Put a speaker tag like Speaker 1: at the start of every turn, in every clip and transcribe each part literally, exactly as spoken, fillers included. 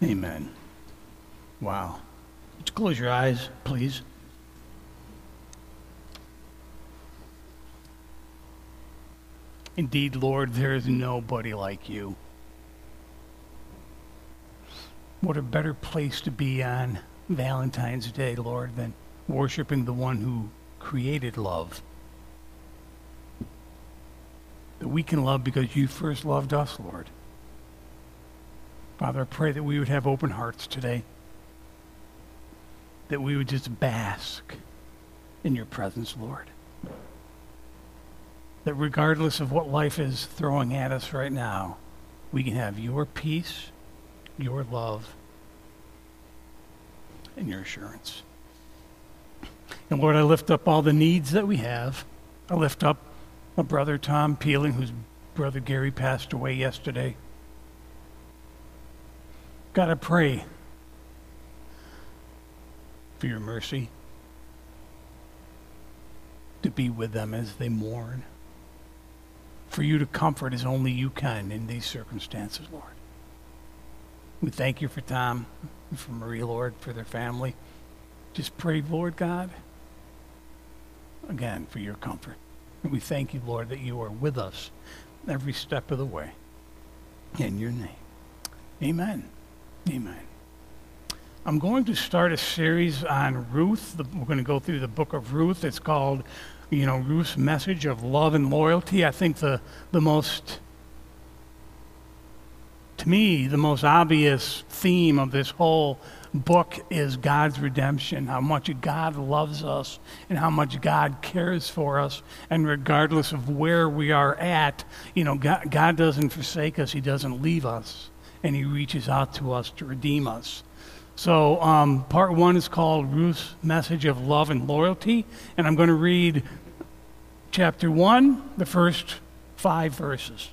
Speaker 1: Amen. Wow. Would you close your eyes, please? Indeed, Lord, there is nobody like you. What a better place to be on Valentine's Day, Lord, than worshiping the one who created love. That we can love because you first loved us, Lord. Father, I pray that we would have open hearts today. That we would just bask in your presence, Lord. That regardless of what life is throwing at us right now, we can have your peace, your love, and your assurance. And Lord, I lift up all the needs that we have. I lift up my brother Tom Peeling, whose brother Gary passed away yesterday. God, I pray for your mercy to be with them as they mourn. For you to comfort as only you can in these circumstances, Lord. We thank you for Tom and for Marie, Lord, for their family. Just pray, Lord God, again, for your comfort. And we thank you, Lord, that you are with us every step of the way. In your name. Amen. Amen. I'm going to start a series on Ruth. The, we're going to go through the book of Ruth. It's called, you know, Ruth's Message of Love and Loyalty. I think the, the most, to me, the most obvious theme of this whole book is God's redemption, how much God loves us and how much God cares for us. And regardless of where we are at, you know, God, God doesn't forsake us. He doesn't leave us. And he reaches out to us to redeem us. So um, part one is called Ruth's Message of Love and Loyalty. And I'm going to read chapter one, the first five verses.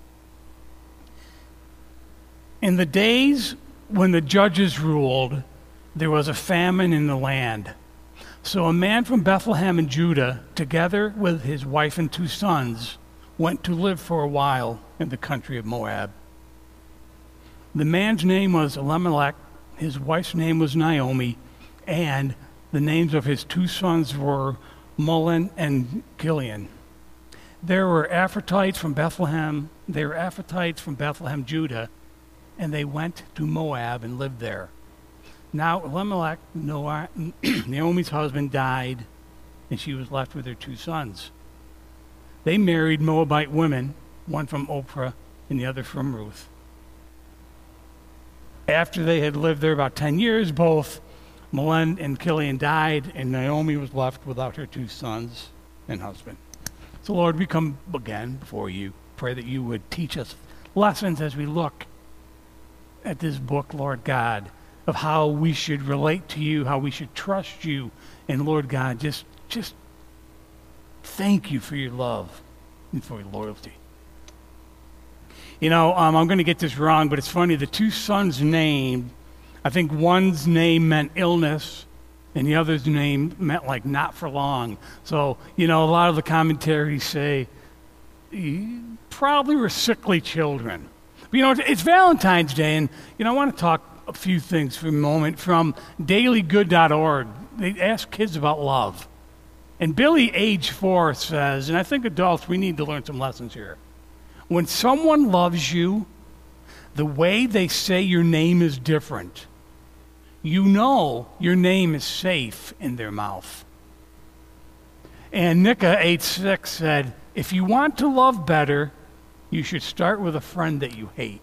Speaker 1: In the days when the judges ruled, there was a famine in the land. So a man from Bethlehem in Judah, together with his wife and two sons, went to live for a while in the country of Moab. The man's name was Elimelech, his wife's name was Naomi, and the names of his two sons were Mahlon and Chilion. There were Ephrathites from Bethlehem, they were Ephrathites from Bethlehem, Judah, and they went to Moab and lived there. Now Elimelech, Naomi's husband, died, and she was left with her two sons. They married Moabite women, one from Oprah and the other from Ruth. After they had lived there about ten years, both Mahlon and Chilion died, and Naomi was left without her two sons and husband. So, Lord, we come again before you. Pray that you would teach us lessons as we look at this book, Lord God, of how we should relate to you, how we should trust you. And, Lord God, just, just thank you for your love and for your loyalty. You know, um, I'm going to get this wrong, but it's funny. The two sons named, I think one's name meant illness, and the other's name meant like not for long. So, you know, a lot of the commentaries say probably were sickly children. But, you know, it's, it's Valentine's Day, and, you know, I want to talk a few things for a moment from daily good dot org. They ask kids about love. And Billy, age four, says, and I think adults, we need to learn some lessons here. When someone loves you, the way they say your name is different. You know your name is safe in their mouth. And Nika, age six, said, if you want to love better, you should start with a friend that you hate.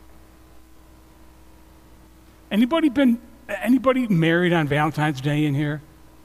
Speaker 1: Anybody been, anybody married on Valentine's Day in here?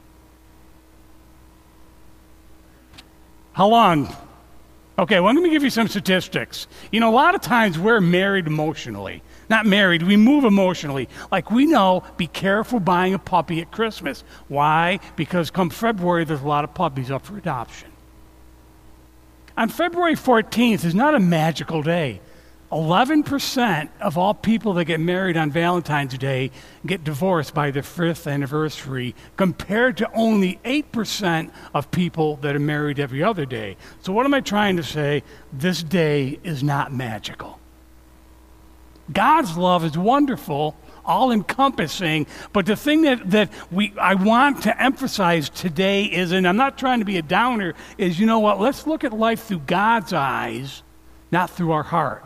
Speaker 1: How long? Okay, well, I'm going to give you some statistics. You know, a lot of times we're married emotionally. Not married, we move emotionally. Like we know, be careful buying a puppy at Christmas. Why? Because come February, there's a lot of puppies up for adoption. On February fourteenth is not a magical day. eleven percent of all people that get married on Valentine's Day get divorced by their fifth anniversary, compared to only eight percent of people that are married every other day. So what am I trying to say? This day is not magical. God's love is wonderful, all-encompassing. But the thing that, that we I want to emphasize today is, and I'm not trying to be a downer, is, you know what, let's look at life through God's eyes, not through our heart.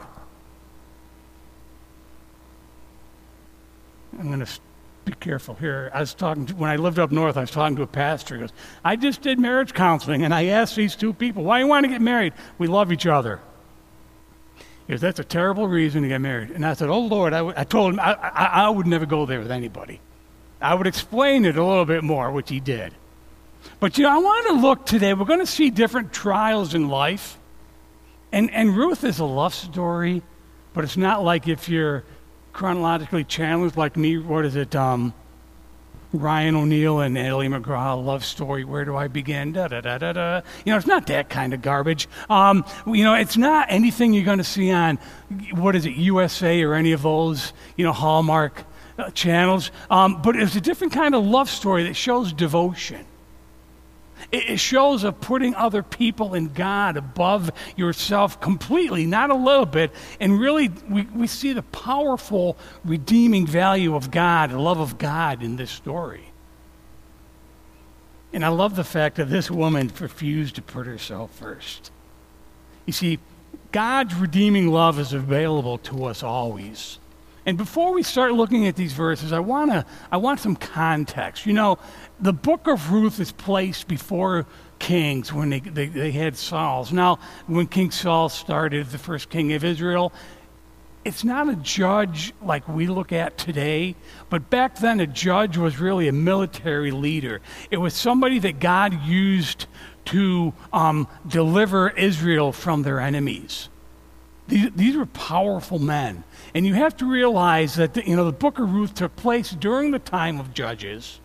Speaker 1: I'm going to be careful here. I was talking to, when I lived up north, I was talking to a pastor. He goes, I just did marriage counseling, and I asked these two people, why do you want to get married? We love each other. He goes, that's a terrible reason to get married. And I said, oh, Lord, I, w- I told him I, I, I would never go there with anybody. I would explain it a little bit more, which he did. But, you know, I want to look today. We're going to see different trials in life. And, and Ruth is a love story, but it's not like if you're chronologically challenged like me, what is it, um, Ryan O'Neal and Ellie McGraw, love story, where do I begin, da da da da da. You know, it's not that kind of garbage. Um, you know, it's not anything you're going to see on, what is it, U S A or any of those, you know, Hallmark uh, channels. Um, but it's a different kind of love story that shows devotion. It shows of putting other people and God above yourself completely, not a little bit. And really, we, we see the powerful, redeeming value of God, the love of God in this story. And I love the fact that this woman refused to put herself first. You see, God's redeeming love is available to us always. And before we start looking at these verses, I want to I want some context. You know, the book of Ruth is placed before Kings when they, they, they had Saul's. Now, when King Saul started, the first king of Israel, it's not a judge like we look at today, but back then a judge was really a military leader. It was somebody that God used to um, deliver Israel from their enemies. These, these were powerful men. And you have to realize that the, you know, the book of Ruth took place during the time of Judges.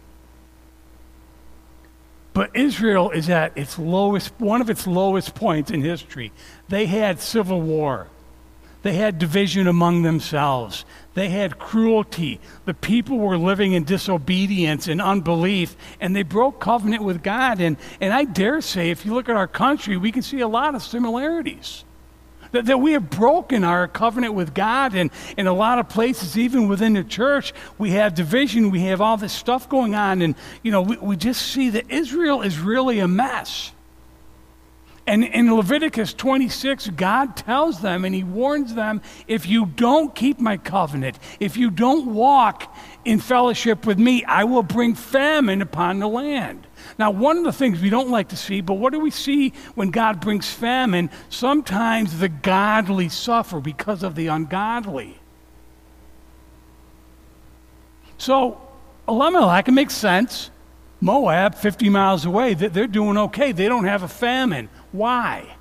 Speaker 1: But Israel is at its lowest, one of its lowest points in history. They had civil war. They had division among themselves. They had cruelty. The people were living in disobedience and unbelief, and they broke covenant with God. And, and I dare say, if you look at our country, we can see a lot of similarities. That, that we have broken our covenant with God, and in a lot of places, even within the church, we have division, we have all this stuff going on, and you know, we, we just see that Israel is really a mess. And in Leviticus twenty-six, God tells them, and he warns them, if you don't keep my covenant, if you don't walk in fellowship with me, I will bring famine upon the land. Now, one of the things we don't like to see, but what do we see when God brings famine? Sometimes the godly suffer because of the ungodly. So, Elimelech, it makes sense. Moab, fifty miles away, they're doing okay. They don't have a famine. Why?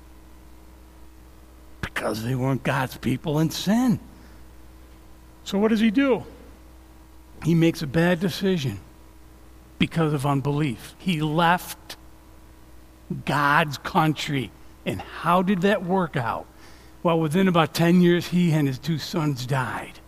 Speaker 1: Because they weren't God's people in sin. So what does he do? He makes a bad decision because of unbelief. He left God's country. And how did that work out? Well, within about ten years, he and his two sons died.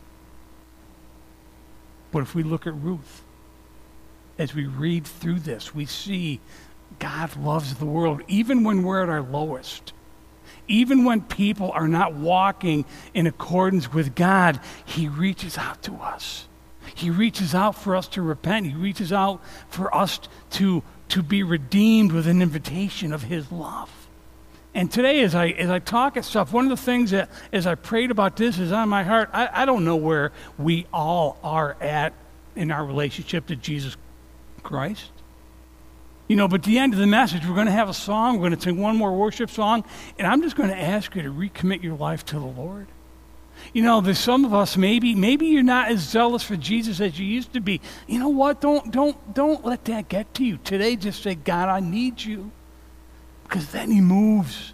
Speaker 1: But if we look at Ruth, as we read through this, we see God loves the world, even when we're at our lowest. Even when people are not walking in accordance with God, he reaches out to us. He reaches out for us to repent. He reaches out for us to, to be redeemed with an invitation of his love. And today, as I as I talk at stuff, one of the things that, as I prayed about this, is on my heart. I, I don't know where we all are at in our relationship to Jesus Christ. You know, but at the end of the message, we're going to have a song. We're going to sing one more worship song. And I'm just going to ask you to recommit your life to the Lord. You know, there's some of us, maybe maybe you're not as zealous for Jesus as you used to be. You know what? Don't don't don't let that get to you. Today, just say, God, I need you. Because then he moves.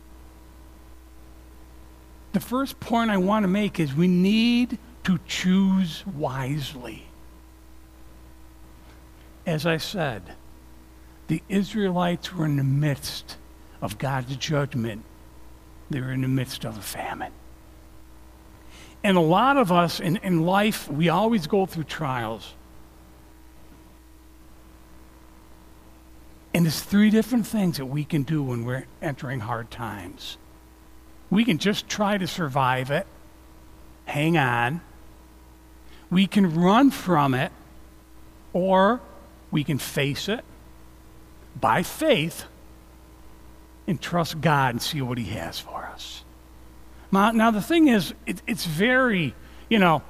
Speaker 1: The first point I want to make is we need to choose wisely. As I said, the Israelites were in the midst of God's judgment. They were in the midst of a famine. And a lot of us in, in life, we always go through trials. And there's three different things that we can do when we're entering hard times. We can just try to survive it, hang on. We can run from it, or we can face it by faith and trust God and see what he has for us. Now, now the thing is, it, it's very, you know,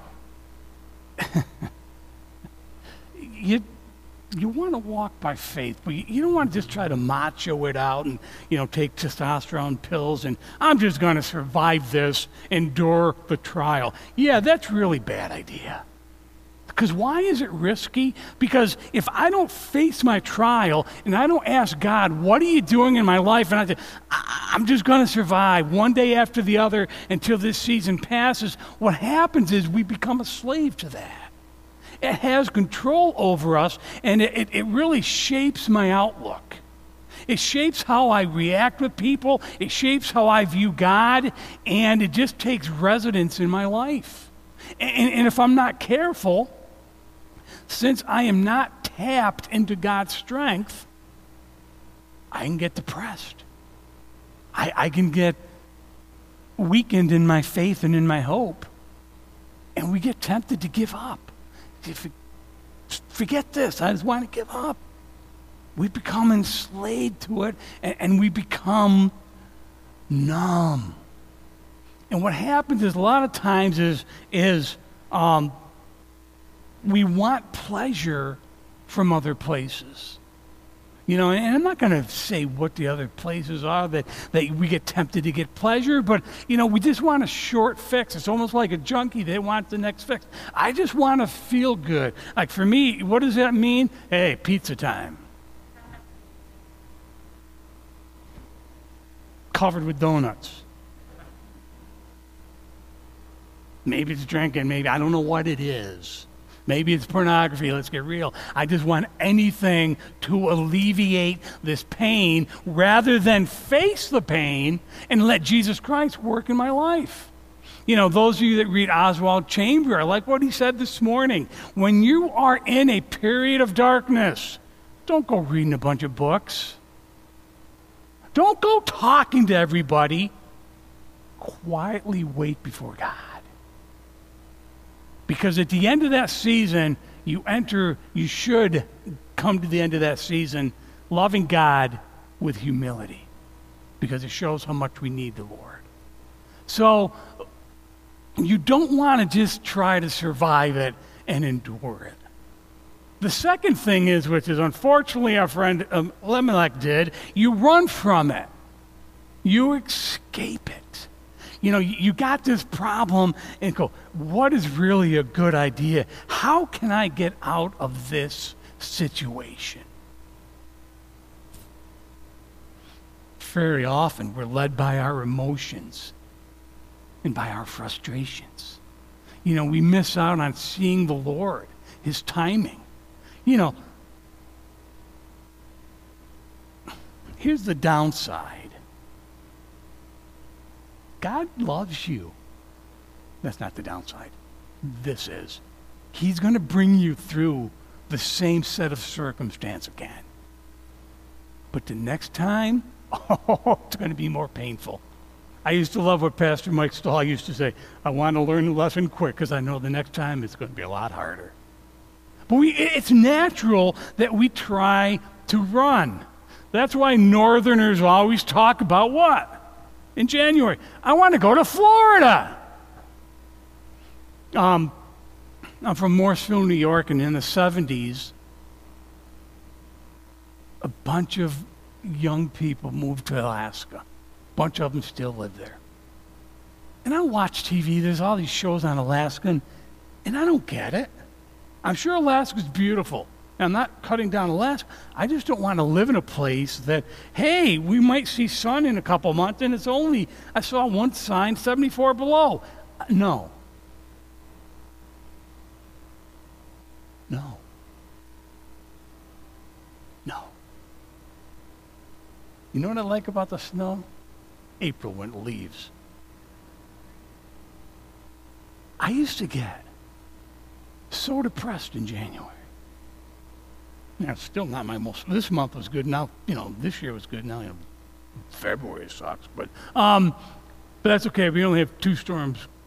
Speaker 1: you you want to walk by faith, but you, you don't want to just try to macho it out and, you know, take testosterone pills and I'm just going to survive this, endure the trial. Yeah, that's really bad idea. Because why is it risky? Because if I don't face my trial and I don't ask God, what are you doing in my life? And I say, I'm just going to survive one day after the other until this season passes, what happens is we become a slave to that. It has control over us, and it, it really shapes my outlook. It shapes how I react with people. It shapes how I view God, and it just takes residence in my life. And, and if I'm not careful, since I am not tapped into God's strength, I can get depressed. I, I can get weakened in my faith and in my hope, and we get tempted to give up. Forget this. I just want to give up. We become enslaved to it, and, and we become numb. And what happens is a lot of times is is um, we want pleasure from other places. You know, and I'm not going to say what the other places are that, that we get tempted to get pleasure, but, you know, we just want a short fix. It's almost like a junkie. They want the next fix. I just want to feel good. Like for me, what does that mean? Hey, pizza time. Covered with donuts. Maybe it's drinking, maybe, I don't know what it is. Maybe it's pornography, let's get real. I just want anything to alleviate this pain rather than face the pain and let Jesus Christ work in my life. You know, those of you that read Oswald Chamber, I like what he said this morning. When you are in a period of darkness, don't go reading a bunch of books. Don't go talking to everybody. Quietly wait before God. Because at the end of that season, you enter, you should come to the end of that season loving God with humility. Because it shows how much we need the Lord. So, you don't want to just try to survive it and endure it. The second thing is, which is unfortunately our friend um, Elimelech did, you run from it. You escape it. You know, you got this problem and go, what is really a good idea? How can I get out of this situation? Very often we're led by our emotions and by our frustrations. You know, we miss out on seeing the Lord, his timing. You know, here's the downside. God loves you. That's not the downside. This is. He's going to bring you through the same set of circumstance again. But the next time, oh, it's going to be more painful. I used to love what Pastor Mike Stahl used to say. I want to learn the lesson quick because I know the next time it's going to be a lot harder. But we, it's natural that we try to run. That's why Northerners always talk about what? In January, I want to go to Florida. Um, I'm from Morrisville, New York, and in the seventies, a bunch of young people moved to Alaska. A bunch of them still live there. And I watch T V. There's all these shows on Alaska, and, and I don't get it. I'm sure Alaska's beautiful. I'm not cutting down Alaska. I just don't want to live in a place that, hey, we might see sun in a couple months, and it's only, I saw one sign, seventy-four below. No. No. No. You know what I like about the snow? April when it leaves. I used to get so depressed in January. Now, it's still not my most, this month was good. Now, you know, this year was good. Now, you know, February sucks. But, um, but that's okay. We only have two storms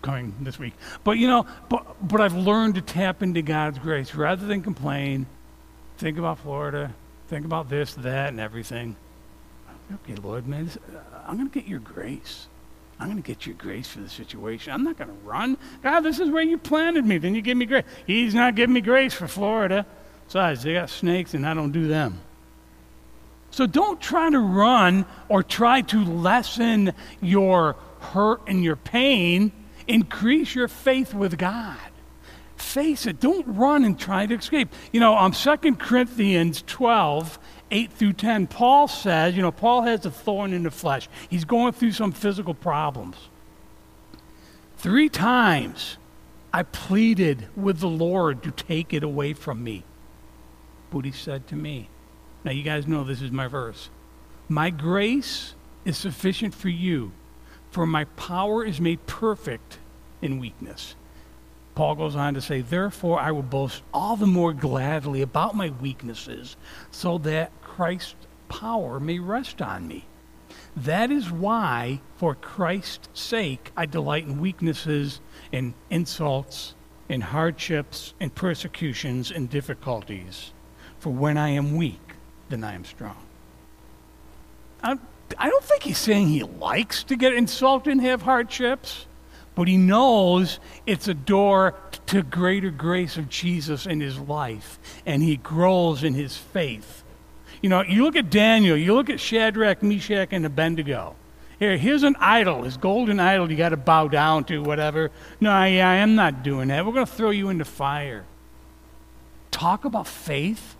Speaker 1: coming this week. But, you know, but, but I've learned to tap into God's grace. Rather than complain, think about Florida, think about this, that, and everything. Okay, Lord, man, this, uh, I'm going to get your grace. I'm going to get your grace for the situation. I'm not going to run. God, this is where you planted me. Then you give me grace. He's not giving me grace for Florida. Besides, they got snakes, and I don't do them. So don't try to run or try to lessen your hurt and your pain. Increase your faith with God. Face it. Don't run and try to escape. You know, um, Second Corinthians twelve, eight through ten, Paul says, you know, Paul has a thorn in the flesh. He's going through some physical problems. Three times I pleaded with the Lord to take it away from me. But he said to me, now you guys know this is my verse, my grace is sufficient for you, for my power is made perfect in weakness. Paul goes on to say, therefore I will boast all the more gladly about my weaknesses, so that Christ's power may rest on me. That is why, for Christ's sake, I delight in weaknesses, in insults, in hardships, in persecutions, in difficulties. For when I am weak, then I am strong. I, I don't think he's saying he likes to get insulted and have hardships, but he knows it's a door to greater grace of Jesus in his life, and he grows in his faith. You know, you look at Daniel, you look at Shadrach, Meshach, and Abednego. Here, here's an idol, his golden idol you got to bow down to, whatever. No, I, I am not doing that. We're going to throw you into fire. Talk about faith.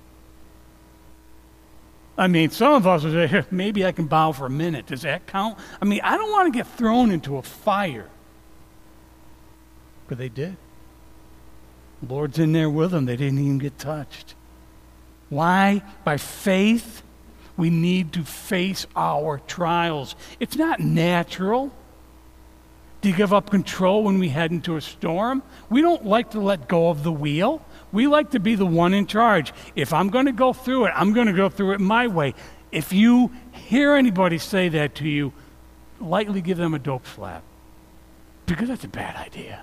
Speaker 1: I mean, some of us would say, maybe I can bow for a minute. Does that count? I mean, I don't want to get thrown into a fire. But they did. The Lord's in there with them. They didn't even get touched. Why? By faith, we need to face our trials. It's not natural to give up control when we head into a storm. We don't like to let go of the wheel. We like to be the one in charge. If I'm going to go through it, I'm going to go through it my way. If you hear anybody say that to you, lightly give them a dope slap, because that's a bad idea.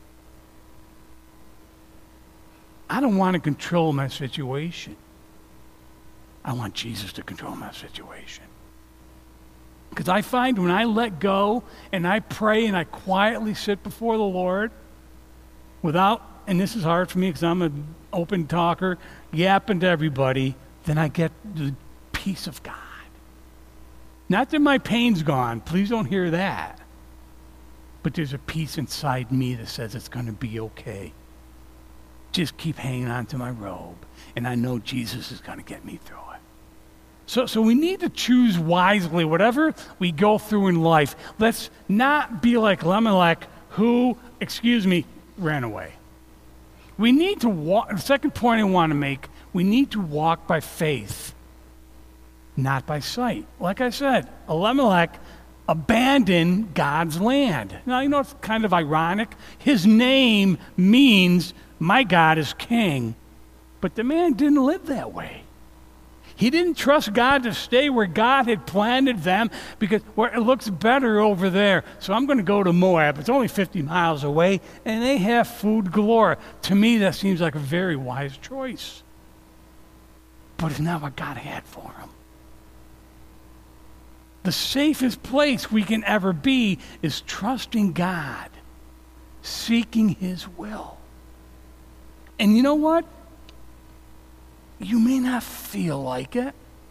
Speaker 1: I don't want to control my situation. I want Jesus to control my situation. Because I find when I let go and I pray and I quietly sit before the Lord without, and this is hard for me because I'm an open talker, yapping to everybody, then I get the peace of God. Not that my pain's gone. Please don't hear that. But there's a peace inside me that says it's going to be okay. Just keep hanging on to my robe, and I know Jesus is going to get me through it. So, so we need to choose wisely. Whatever we go through in life, let's not be like Elimelech, who, excuse me, ran away. We need to walk. The second point I want to make, we need to walk by faith, not by sight. Like I said, Elimelech abandoned God's land. Now, you know, it's kind of ironic. His name means my God is king, but the man didn't live that way. He didn't trust God to stay where God had planted them because where it looks better over there. So I'm going to go to Moab. It's only fifty miles away, and they have food galore. To me, that seems like a very wise choice. But it's not what God had for him. The safest place we can ever be is trusting God, seeking his will. And you know what? You may not feel like it.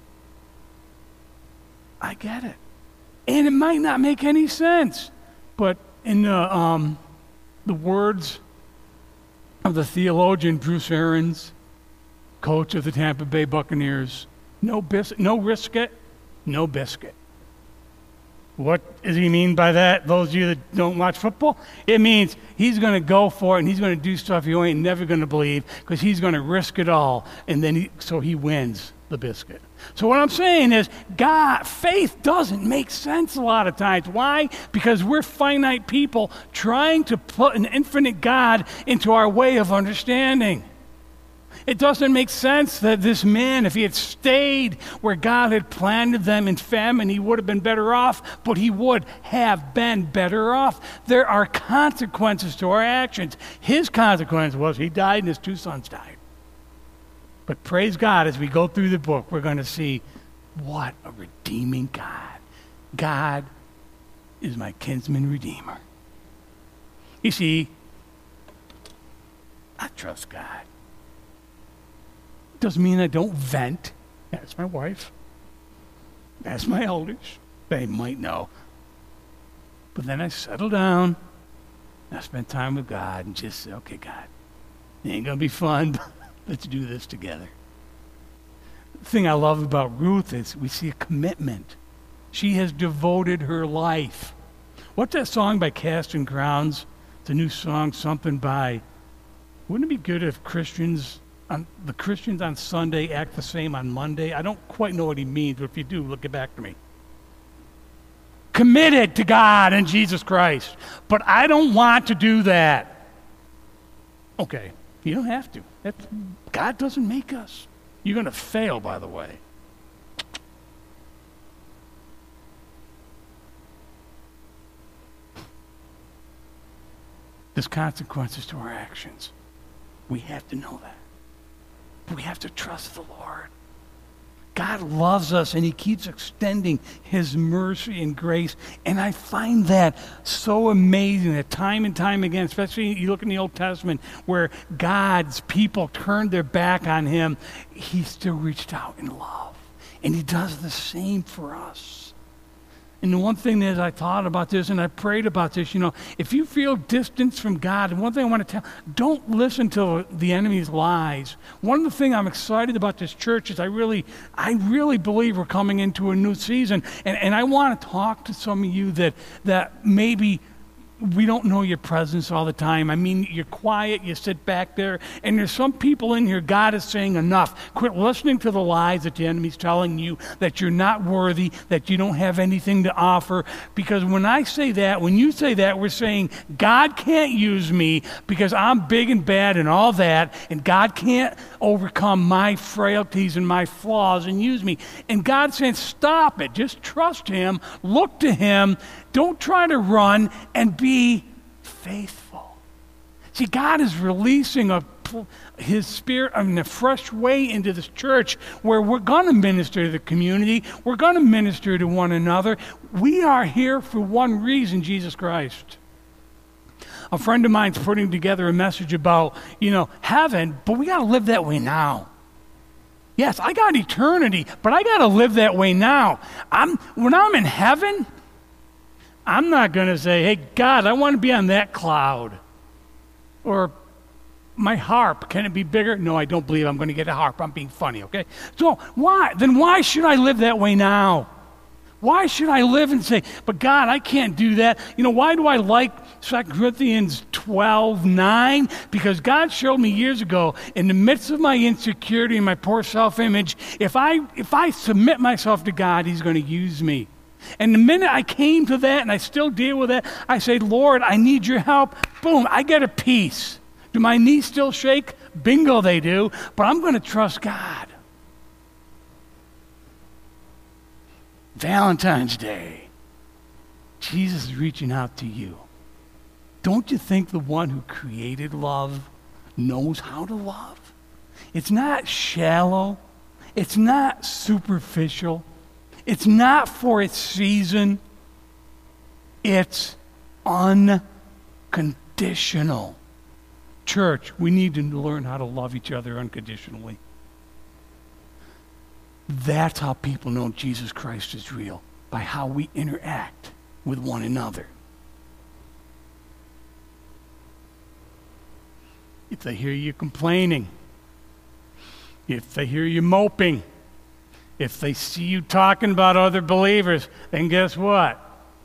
Speaker 1: I get it. And it might not make any sense. But in the, um, the words of the theologian Bruce Arians, coach of the Tampa Bay Buccaneers, no, bis- no risk it, no biscuit. What does he mean by that? Those of you that don't watch football? It means he's going to go for it and he's going to do stuff you ain't never going to believe because he's going to risk it all, and then he, so he wins the biscuit. So what I'm saying is, God, faith doesn't make sense a lot of times. Why? Because we're finite people trying to put an infinite God into our way of understanding. It doesn't make sense that this man, if he had stayed where God had planted them in famine, he would have been better off, but he would have been better off. There are consequences to our actions. His consequence was he died and his two sons died. But praise God, as we go through the book, we're going to see what a redeeming God. God is my kinsman redeemer. You see, I trust God. Doesn't mean I don't vent. That's my wife. That's my elders. They might know. But then I settle down. I spend time with God and just say, okay, God, it ain't going to be fun, but let's do this together. The thing I love about Ruth is we see a commitment. She has devoted her life. What's that song by Casting Crowns? It's a new song, something by, wouldn't it be good if Christians... On, the Christians on Sunday act the same on Monday? I don't quite know what he means, but if you do, look it back to me. Committed to God and Jesus Christ. But I don't want to do that. Okay, you don't have to. That's, God doesn't make us. You're going to fail, by the way. There's consequences to our actions. We have to know that. We have to trust the Lord. God loves us, and he keeps extending his mercy and grace. And I find that so amazing that time and time again, especially you look in the Old Testament, where God's people turned their back on him, he still reached out in love. And he does the same for us. And the one thing is, I thought about this and I prayed about this, you know, if you feel distance from God, and one thing I want to tell, don't listen to the enemy's lies. One of the things I'm excited about this church is I really, I really believe we're coming into a new season. And, and I want to talk to some of you that, that maybe we don't know your presence all the time. I mean, you're quiet, you sit back there, and there's some people in here, God is saying enough. Quit listening to the lies that the enemy's telling you, that you're not worthy, that you don't have anything to offer. Because when I say that, when you say that, we're saying, God can't use me because I'm big and bad and all that, and God can't overcome my frailties and my flaws and use me. And God's saying, stop it. Just trust him. Look to him. Don't try to run, and be faithful. See, God is releasing a, his spirit in a fresh way into this church where we're going to minister to the community. We're going to minister to one another. We are here for one reason, Jesus Christ. A friend of mine's putting together a message about, you know, heaven, but we got to live that way now. Yes, I got eternity, but I got to live that way now. I'm when I'm in heaven, I'm not going to say, hey, God, I want to be on that cloud. Or my harp, can it be bigger? No, I don't believe I'm going to get a harp. I'm being funny, okay? So why? Then why should I live that way now? Why should I live and say, but God, I can't do that. You know, why do I like Second Corinthians twelve nine? Because God showed me years ago, in the midst of my insecurity and my poor self-image, if I if I submit myself to God, he's going to use me. And the minute I came to that, and I still deal with that, I say, Lord, I need your help. Boom, I get a peace. Do my knees still shake? Bingo, they do. But I'm going to trust God. Valentine's Day. Jesus is reaching out to you. Don't you think the one who created love knows how to love? It's not shallow. It's not superficial. It's not for its season. It's unconditional. Church, we need to learn how to love each other unconditionally. That's how people know Jesus Christ is real, by how we interact with one another. If they hear you complaining, if they hear you moping, if they see you talking about other believers, then guess what?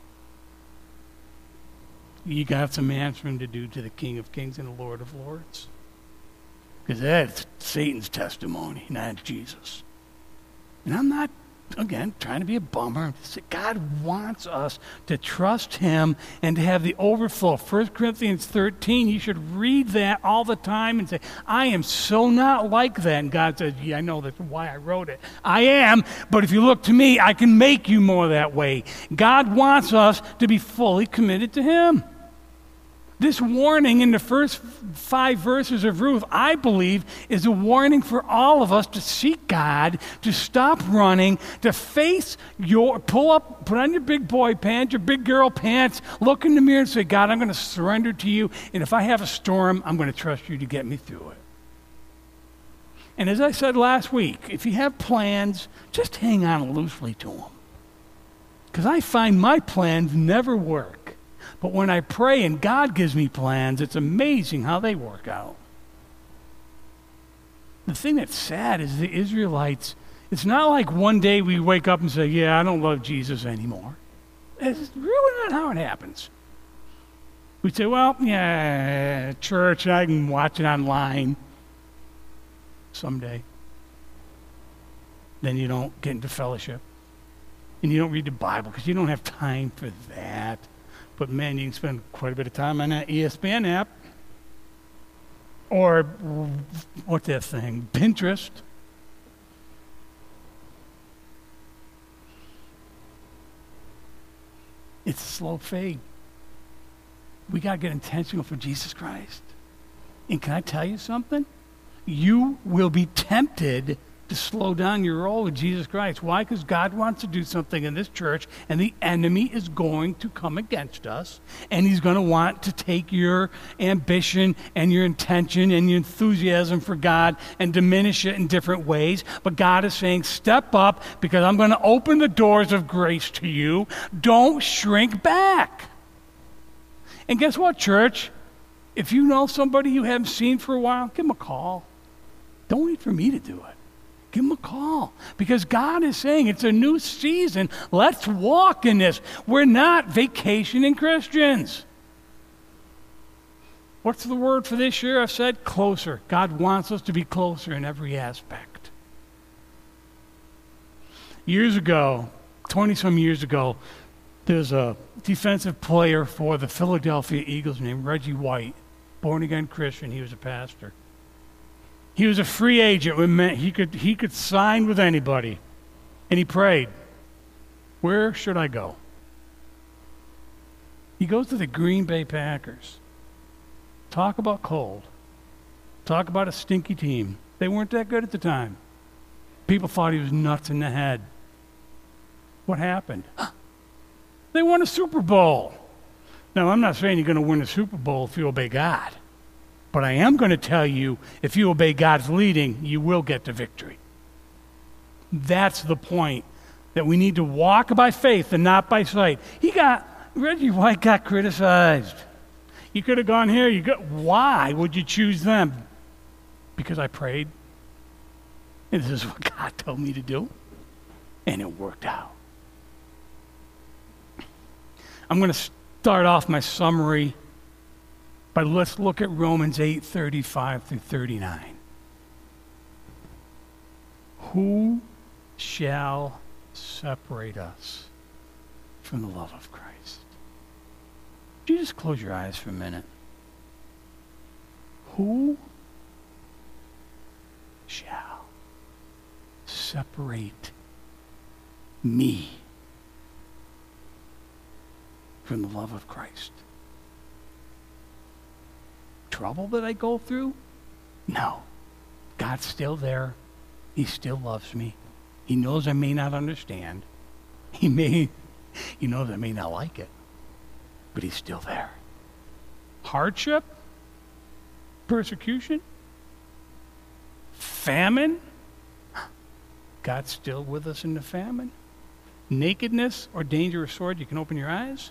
Speaker 1: You got some answering to do to the King of Kings and the Lord of Lords. Because that's Satan's testimony, not Jesus. And I'm not again, trying to be a bummer. God wants us to trust him and to have the overflow. First Corinthians thirteen, you should read that all the time and say, I am so not like that. And God says, yeah, I know that's why I wrote it. I am, but if you look to me, I can make you more that way. God wants us to be fully committed to him. This warning in the first five verses of Ruth, I believe, is a warning for all of us to seek God, to stop running, to face your, pull up, put on your big boy pants, your big girl pants, look in the mirror and say, God, I'm going to surrender to you, and if I have a storm, I'm going to trust you to get me through it. And as I said last week, if you have plans, just hang on loosely to them. Because I find my plans never work. But when I pray and God gives me plans, it's amazing how they work out. The thing that's sad is the Israelites, it's not like one day we wake up and say, yeah, I don't love Jesus anymore. It's really not how it happens. We say, well, yeah, church, I can watch it online someday. Then you don't get into fellowship. And you don't read the Bible because you don't have time for that. But man, you can spend quite a bit of time on that E S P N app. Or, what's that thing? Pinterest. It's a slow fade. We got to get intentional for Jesus Christ. And can I tell you something? You will be tempted to slow down your roll with Jesus Christ. Why? Because God wants to do something in this church, and the enemy is going to come against us, and he's going to want to take your ambition and your intention and your enthusiasm for God and diminish it in different ways. But God is saying, step up, because I'm going to open the doors of grace to you. Don't shrink back. And guess what, church? If you know somebody you haven't seen for a while, give them a call. Don't wait for me to do it. Give them a call, because God is saying it's a new season. Let's walk in this. We're not vacationing Christians. What's the word for this year? I've said closer. God wants us to be closer in every aspect. Years ago, twenty-some years ago, there's a defensive player for the Philadelphia Eagles named Reggie White, born-again Christian. He was a pastor. He was a free agent, which meant he could, he could sign with anybody. And he prayed, where should I go? He goes to the Green Bay Packers. Talk about cold. Talk about a stinky team. They weren't that good at the time. People thought he was nuts in the head. What happened? They won a Super Bowl. Now, I'm not saying you're going to win a Super Bowl if you obey God. But I am going to tell you, if you obey God's leading, you will get to victory. That's the point, that we need to walk by faith and not by sight. He got, Reggie White got criticized. You could have gone here. You got, why would you choose them? Because I prayed. And this is what God told me to do. And it worked out. I'm going to start off my summary. But let's look at Romans eight, thirty-five through thirty-nine. Who shall separate us from the love of Christ? Would you just close your eyes for a minute? Who shall separate me from the love of Christ? Trouble that I go through? No. God's still there. He still loves me. He knows I may not understand. He may, he knows I may not like it. But he's still there. Hardship? Persecution? Famine? God's still with us in the famine. Nakedness or dangerous sword, you can open your eyes.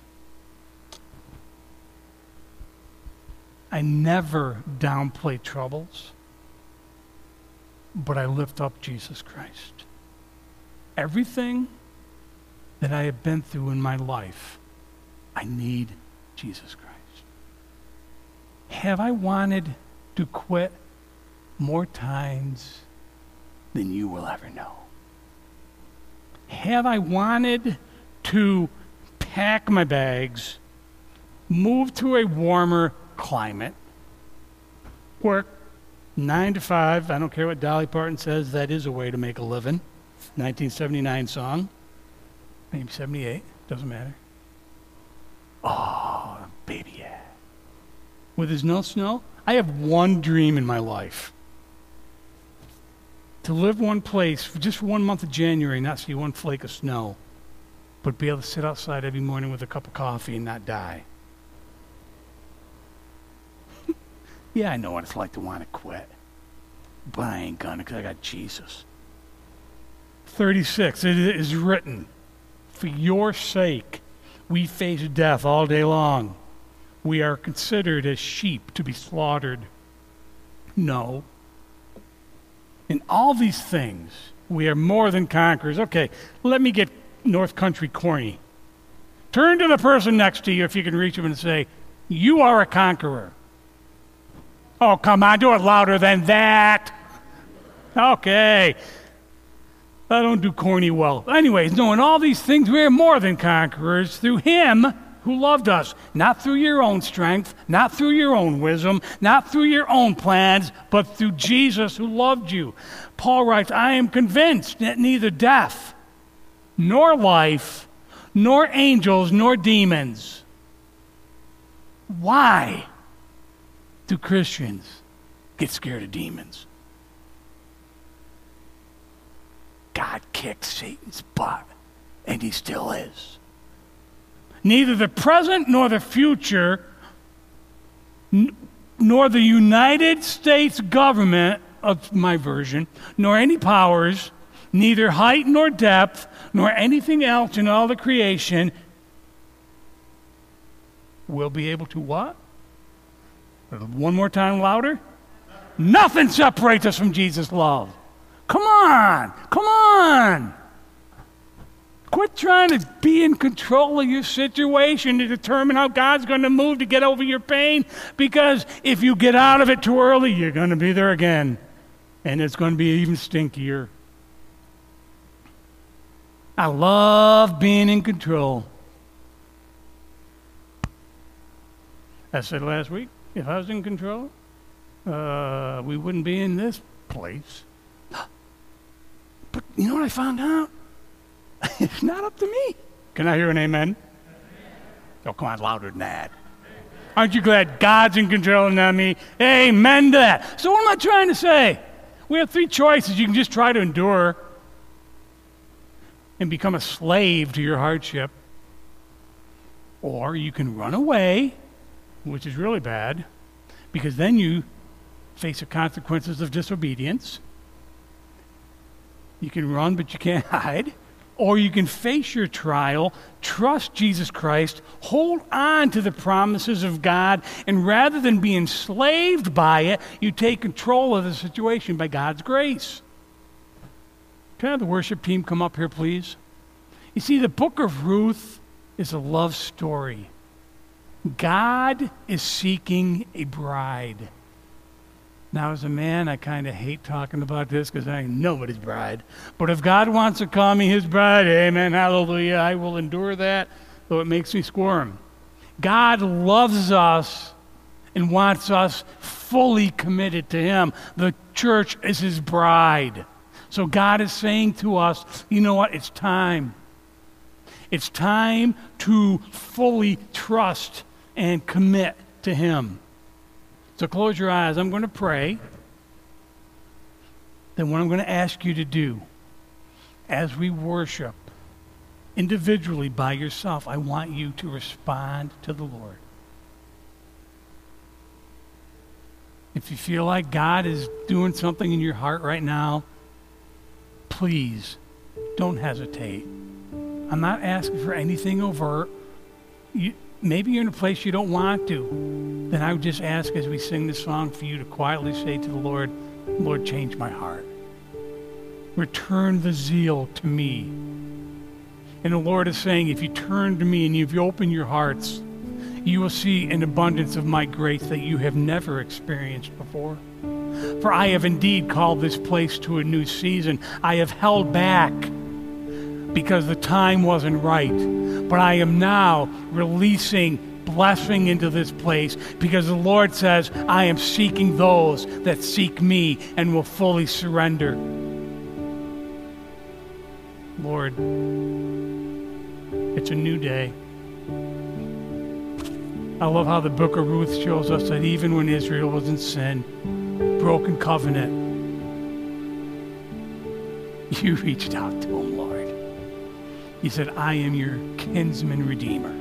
Speaker 1: I never downplay troubles, but I lift up Jesus Christ. Everything that I have been through in my life, I need Jesus Christ. Have I wanted to quit more times than you will ever know? have I wanted to pack my bags, move to a warmer climate, work nine to five, I don't care what Dolly Parton says, that is a way to make a living. nineteen seventy-nine song, maybe seventy-eight, doesn't matter. Oh, baby, yeah. With there's no snow, I have one dream in my life. To live one place for just one month of January, not see one flake of snow, but be able to sit outside every morning with a cup of coffee and not die. Yeah, I know what it's like to want to quit, but I ain't gonna because I got Jesus. thirty-six, it is written, for your sake we face death all day long. We are considered as sheep to be slaughtered. No. In all these things, we are more than conquerors. Okay, let me get North Country corny. Turn to the person next to you, if you can reach him, and say, you are a conqueror. Oh, come on, do it louder than that. Okay. I don't do corny well. Anyways, knowing all these things, we are more than conquerors through him who loved us. Not through your own strength, not through your own wisdom, not through your own plans, but through Jesus who loved you. Paul writes, I am convinced that neither death, nor life, nor angels, nor demons. Why do Christians get scared of demons? God kicked Satan's butt, and he still is. Neither the present nor the future, n- nor the United States government, of my version, nor any powers, neither height nor depth, nor anything else in all the creation will be able to what? One more time louder. Nothing separates us from Jesus' love. Come on, come on. Quit trying to be in control of your situation to determine how God's going to move to get over your pain, because if you get out of it too early, you're going to be there again, and it's going to be even stinkier. I love being in control. I said last week, if I was in control, uh, we wouldn't be in this place. But you know what I found out? It's not up to me. Can I hear an amen? Amen? Oh, come on, louder than that. Aren't you glad God's in control and not me? Amen to that. So what am I trying to say? We have three choices. You can just try to endure and become a slave to your hardship. Or you can run away, which is really bad, because then you face the consequences of disobedience. You can run, but you can't hide. Or you can face your trial, trust Jesus Christ, hold on to the promises of God, and rather than be enslaved by it, you take control of the situation by God's grace. Can I have the worship team come up here, please? You see, the book of Ruth is a love story. God is seeking a bride. Now, as a man, I kind of hate talking about this because I ain't nobody's bride. But if God wants to call me his bride, amen, hallelujah, I will endure that, though it makes me squirm. God loves us and wants us fully committed to him. The church is his bride. So God is saying to us, you know what, it's time. It's time to fully trust and commit to him. So close your eyes. I'm going to pray. Then what I'm going to ask you to do as we worship individually by yourself, I want you to respond to the Lord. If you feel like God is doing something in your heart right now, please don't hesitate. I'm not asking for anything overt. You, maybe you're in a place you don't want to. Then I would just ask as we sing this song for you to quietly say to the Lord, Lord, change my heart. Return the zeal to me. And the Lord is saying, if you turn to me and if you open your hearts, you will see an abundance of my grace that you have never experienced before. For I have indeed called this place to a new season. I have held back because the time wasn't right. But I am now releasing blessing into this place because the Lord says, I am seeking those that seek me and will fully surrender. Lord, it's a new day. I love how the book of Ruth shows us that even when Israel was in sin, broken covenant, you reached out to them, Lord. You said, I am your kinsman redeemer.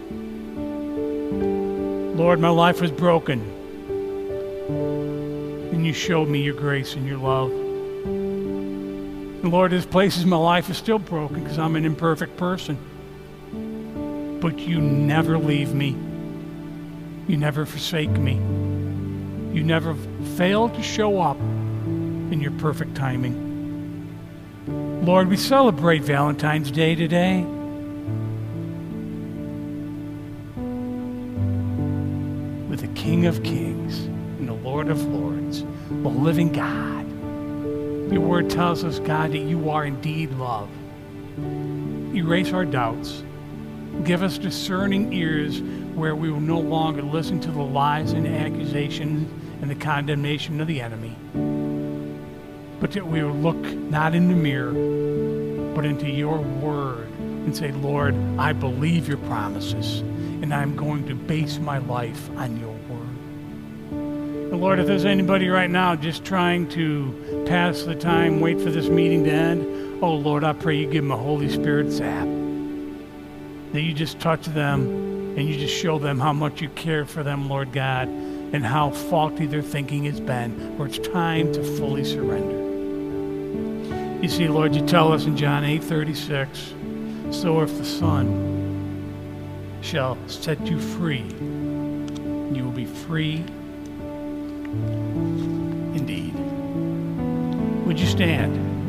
Speaker 1: Lord, my life was broken, and you showed me your grace and your love. And Lord, there's places my life is still broken because I'm an imperfect person. But you never leave me. You never forsake me. You never fail to show up in your perfect timing. Lord, we celebrate Valentine's Day today. With the King of Kings and the Lord of Lords, the living God. Your word tells us, God, that you are indeed love. Erase our doubts. Give us discerning ears where we will no longer listen to the lies and accusations and the condemnation of the enemy, but that we will look not in the mirror, but into your word and say, Lord, I believe your promises, and I'm going to base my life on your word. And Lord, if there's anybody right now just trying to pass the time, wait for this meeting to end, oh Lord, I pray you give them a Holy Spirit zap. That you just touch them and you just show them how much you care for them, Lord God, and how faulty their thinking has been, where it's time to fully surrender. You see, Lord, you tell us in John eight thirty-six, so if the Son shall set you free, you will be free indeed. Would you stand?